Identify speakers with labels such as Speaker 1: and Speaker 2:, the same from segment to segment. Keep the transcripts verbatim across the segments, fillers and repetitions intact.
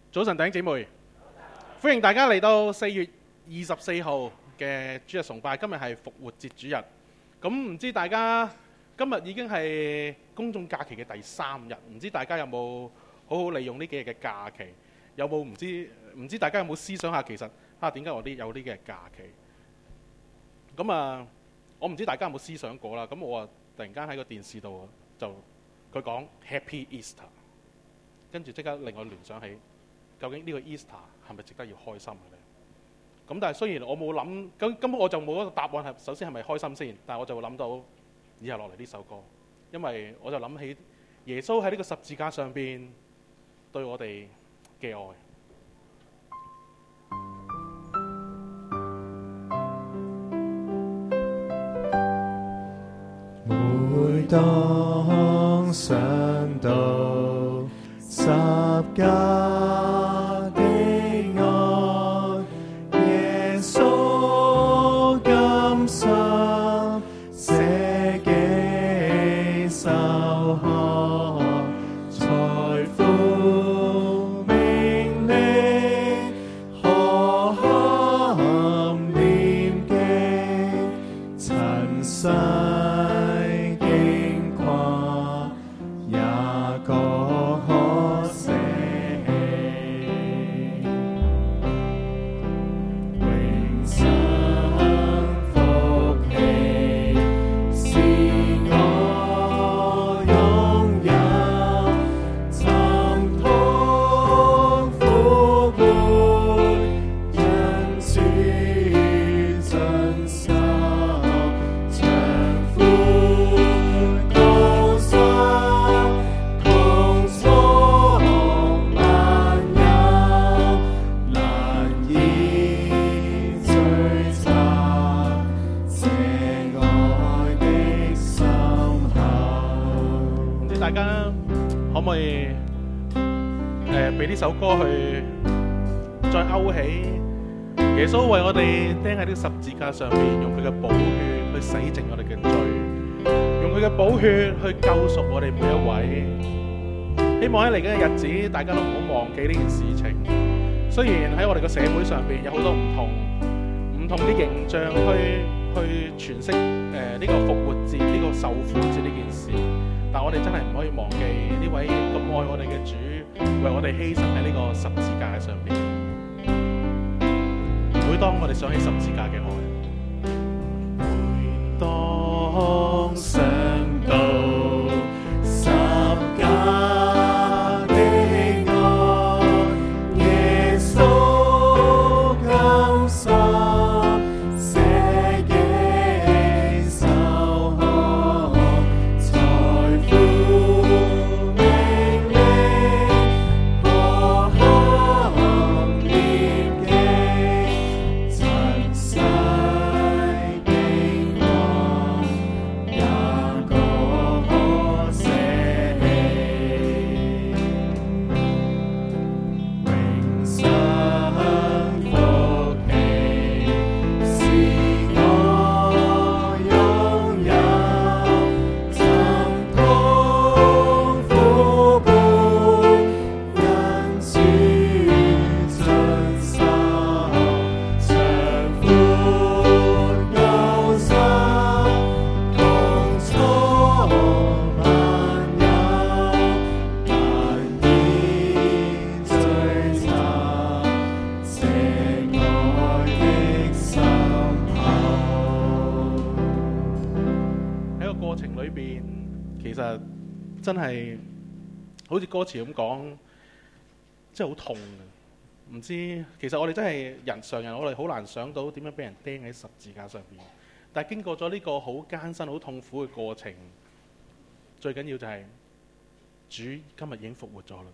Speaker 1: 早晨，弟兄姊妹，歡迎大家嚟到四月二十四號嘅主日崇拜。今日係復活節主日，咁唔知大家今日已經係公眾假期嘅第三日，唔知大家有冇好好利用呢幾日嘅假期？有冇唔知唔知大家有冇思想下其實啊點解我啲有呢幾日假期？咁啊，我唔知大家有冇思想過啦。咁我啊突然間喺個電視度就佢講 Happy Easter， 跟住即刻令我聯想起。究竟呢個 Easter 係咪值得要開心嘅呢？咁但係雖然我冇諗，咁根本我就冇一個答案係首先係咪開心先，但係我就會諗到以下落嚟呢首歌，因為我就諗起耶穌喺呢個十字架上邊對我哋嘅愛。
Speaker 2: 每當想到十架首歌去再勾起耶穌為我哋釘喺呢個十字架上面，用佢嘅寶血去洗淨我哋嘅罪，用佢嘅寶血去救贖我哋每一位。希望喺嚟緊嘅日子，大家都唔好忘記呢件事情。雖然喺我哋嘅社會上邊有好多唔同唔同嘅形象去去詮釋誒呢個復活節、呢個受苦節呢件事，但我哋真係唔可以忘記呢位咁愛我哋嘅主，為我哋犧牲喺呢個十字架上邊。每當我哋想起十字架嘅愛，每當想到十架的愛，耶穌甘心捨己受害，財富名利可堪念記，塵世經過也各可捨棄，永生福氣是我擁有，沉痛苦伴，因主盡受，長闊高深，同錯萬有，難以追查這愛的深厚。喺個過程裏邊，其實真係好似歌詞咁講，真係好痛嘅。唔知其實我哋真係人常人，我哋好難想到點樣俾人釘喺十字架上邊。但係經過咗呢個好艱辛、好痛苦嘅過程，最緊要就係主今日已經復活咗啦。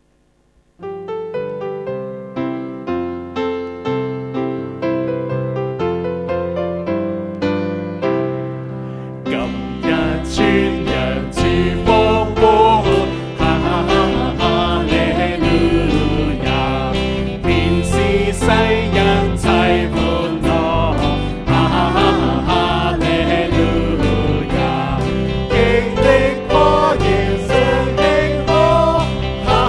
Speaker 2: 今日傳揚主復活，哈哈哈哈利路亞，天使世人齊歡樂，哈哈哈哈利路亞，經歷火焰上的火，哈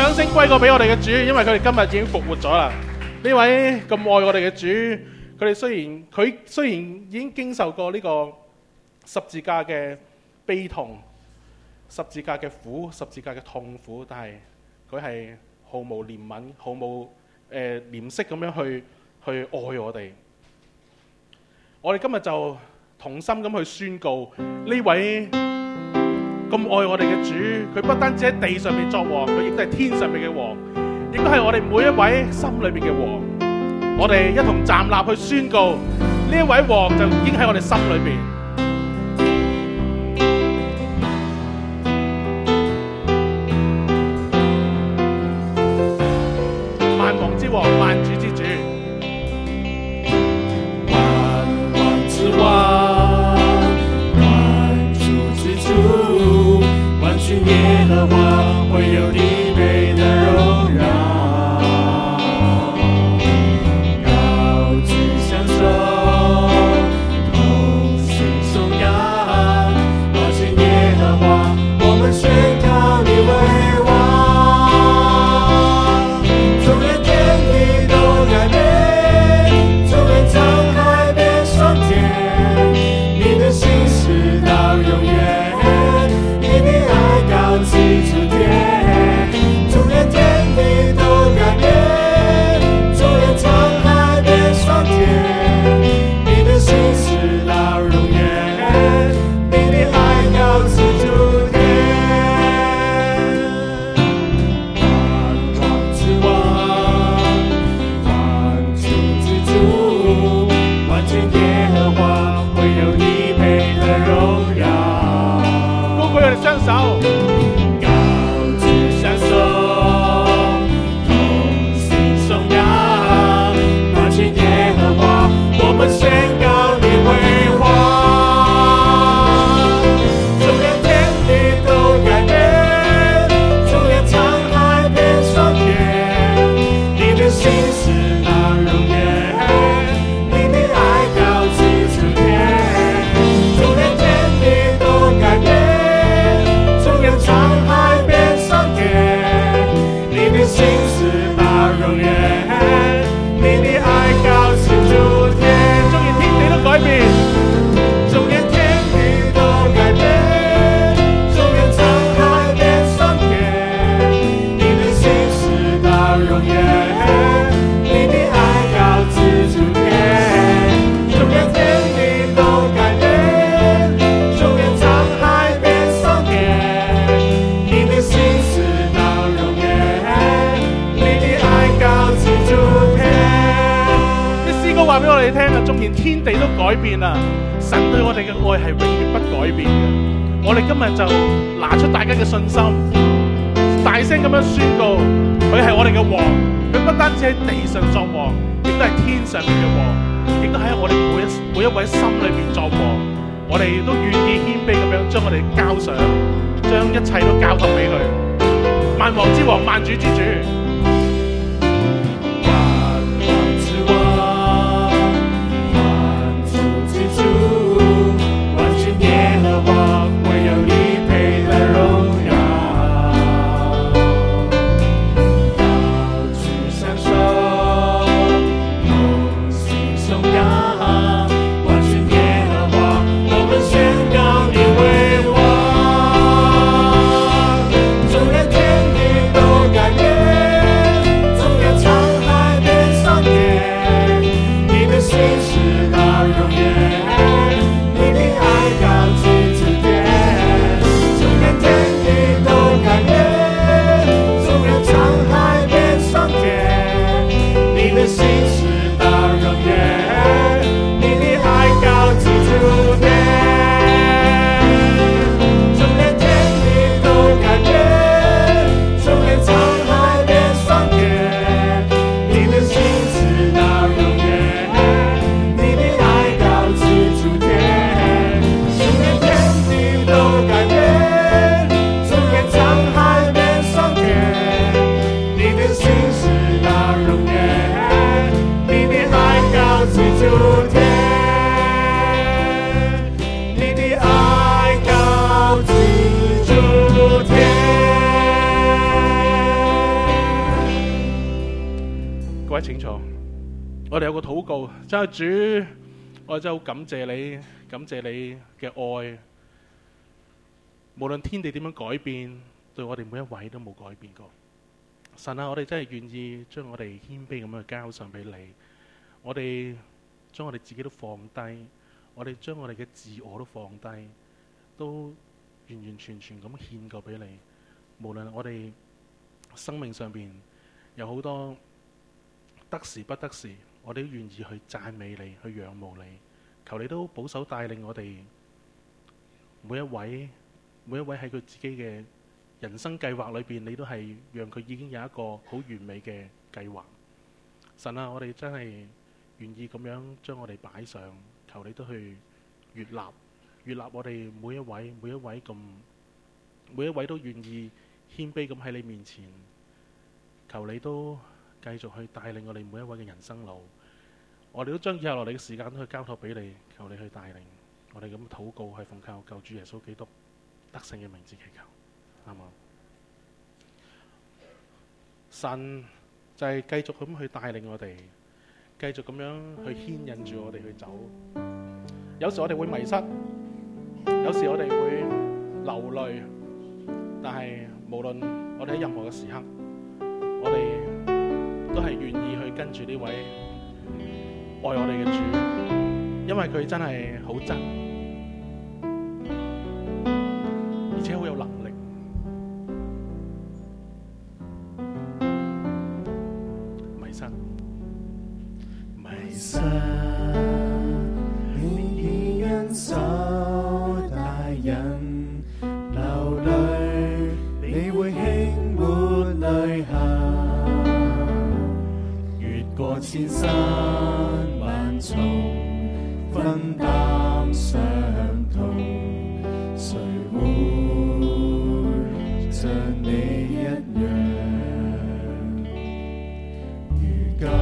Speaker 1: 掌聲歸過俾我哋嘅主，因為佢哋今日已經復活咗啦。呢位咁愛我哋嘅主，佢哋雖然佢雖然已經經受過呢個十字架嘅悲痛、十字架嘅苦、十字架嘅痛苦，但係佢係毫無憐憫、毫無誒憐惜咁樣去去愛我哋。我哋今日就同心咁去宣告呢位咁愛我哋嘅主，佢不單止喺地上面作王，佢亦都係天上面嘅王，亦都係我哋每一位心裏面嘅王。我哋一同站立去宣告，呢一位王就已經喺我哋心裏邊。萬王之王，萬主之主，
Speaker 3: 萬王之王，萬主之主，萬軍耶和華，唯有你配得榮耀。高舉雙手，同心頌揚，萬軍耶和華，我們宣告你為王。縱然天地都改變，縱然滄海變桑田，你的心事到永遠，你的愛高舉諸天。縱然天地都改變，縱然滄海變桑田，你的心事到永遠，你的愛高舉諸天。萬王之王，萬主之主，萬軍耶和華，唯有你配得榮耀。
Speaker 1: 高舉我哋雙手。
Speaker 3: 高舉雙手，同心頌揚，萬軍耶和華，我們宣告你為王。縱然天地都改變，縱然滄海變桑田，你的心事到永遠，你的愛高舉諸天。縱然天地都改變，縱然滄海變桑田，你的心事到永遠，你的愛高舉諸天。
Speaker 1: 縱然天地都改變，
Speaker 3: 縱然天地都改變，縱然滄海變桑田，你的心事到永遠，你的愛高舉諸天。縱然天地都改變，縱然滄海變桑田，你的心事到永遠，你的愛高舉諸天。
Speaker 1: 啲詩歌話俾我哋聽啊，縱然天地都改變啦，神對我哋嘅愛係永遠不改變嘅。我哋今日就拿出大家嘅信心，大聲咁樣宣告，佢係我哋嘅王，佢不單止喺地上作王，亦都係天上面嘅王，亦都喺我哋每一每一位心裏面作王。我哋都願意謙卑咁樣將我哋交上，將一切都交託俾佢。萬王之王，萬主之主。
Speaker 3: 萬王之王，萬主之主，萬軍耶和華，唯有你配得榮耀。高舉雙手，同心頌揚，萬軍耶和華，我們宣告你為王。縱然天地都改變，
Speaker 1: 各位請坐。我哋有個禱告，真係主，我真係好感謝你，感謝你嘅愛。無論天地點樣改變，對我哋每一位都冇改變過。神啊，我哋真係願意將我哋謙卑咁樣交上俾你。我哋將我哋自己都放低，我哋將我哋嘅自我都放低，都完完全全咁獻過俾你。無論我哋生命上邊有好多得時不得時，我哋都願意去讚美你，去仰慕你。求你都保守帶領我哋每一位，每一位喺佢自己嘅人生計劃裏邊，你都係讓佢已經有一個好完美嘅計劃。神啊，我哋真係願意咁樣將我哋擺上，求你都去悅納，悅納我哋每一位，每一位咁，每一位都願意謙卑咁喺你面前。求你都繼續去帶領我哋每一位嘅人生路。我哋都將以下落嚟嘅時間都去交託俾你，求你去帶領。我哋咁禱告係奉靠救主耶穌基督得勝嘅名字祈求，啱嘛？神就係繼續咁去帶領我哋，繼續咁樣去牽引住我哋去走。有時我哋會迷失，有時我哋會流淚，但係無論我哋喺任何嘅時刻，我哋都係願意去跟住呢位愛我哋嘅主，因為佢真係好真，而且好有能力。迷失，迷失，
Speaker 3: 連已因手帶人流淚，你會輕抹淚痕，越過千山萬重，分擔傷痛，誰會像你一樣？如今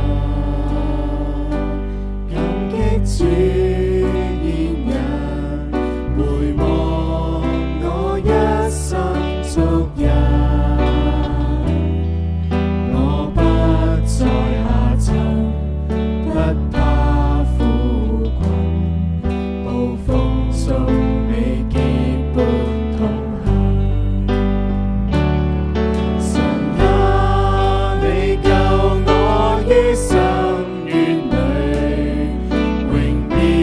Speaker 3: 感激主現人，回望我一生足印，我不再下沉，不怕苦困，暴風中你結伴同行。神啊，你救我於深淵裏，榮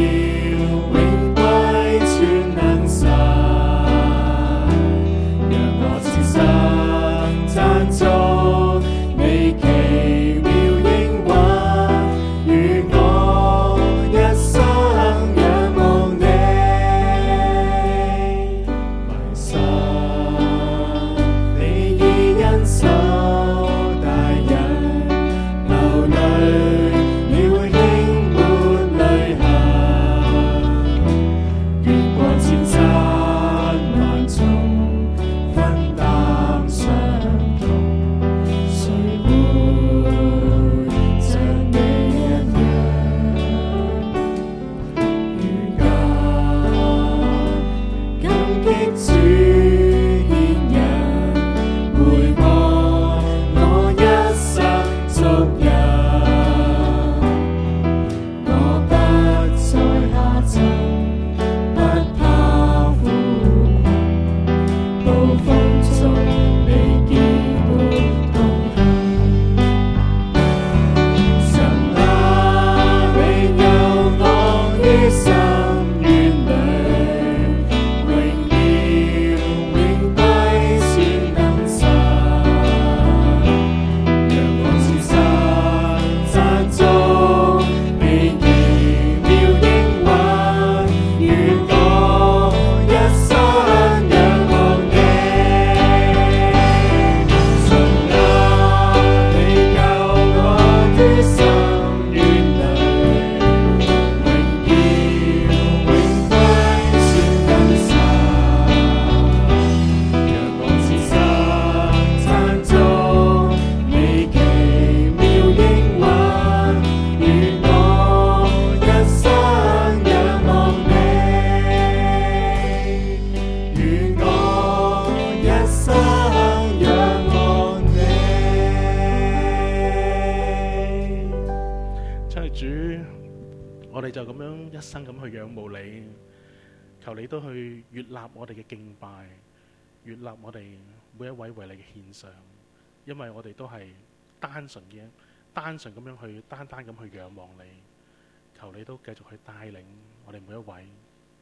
Speaker 1: 我哋就咁樣一生咁去仰慕你，求你都去悅納我哋嘅敬拜，悅納我哋每一位為你嘅獻上，因為我哋都係單純嘅，單純咁樣去單單咁去仰望你，求你都繼續去帶領我哋每一位，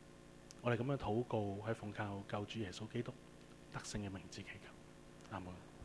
Speaker 1: 我哋咁樣禱告，喺奉靠救主耶穌基督得勝嘅名字祈求，阿門。